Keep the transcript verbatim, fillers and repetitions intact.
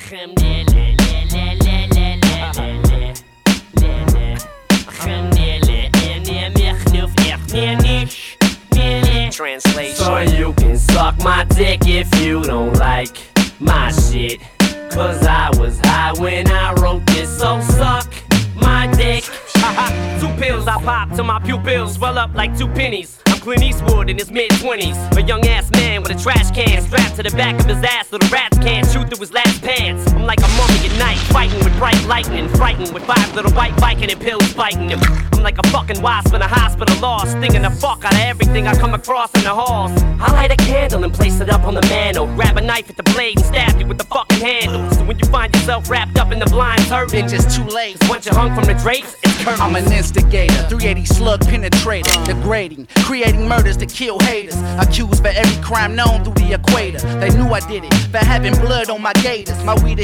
Translation. So you can suck my dick if you don't like my shit. Cause I was high when I wrote this, so suck my dick. Two pills I pop till my pupils swell up like two pennies. I'm Clint Eastwood in his mid-twenties, a young ass man with a trash can strapped to the back of his ass so the rats can't shoot through his last pants. I'm like a mummy at night, fighting with bright lightning, frightened with five little white Viking and pills biting him. I'm like a fucking wasp in a hospital lost, stinging the fuck out of everything I come across in the halls. I light a candle and place it up on the mantle, grab a knife at the blade and stab you with the fucking handle. So when you find yourself wrapped up in the blinds hurting, it's just too late. Once you're hung from the drapes, it's curtains. I'm an instigator, three eighty slug penetrator, degrading, creating murders to kill haters, accused for every crime known through the equator. They knew I did it, for having blood on my gators. My weed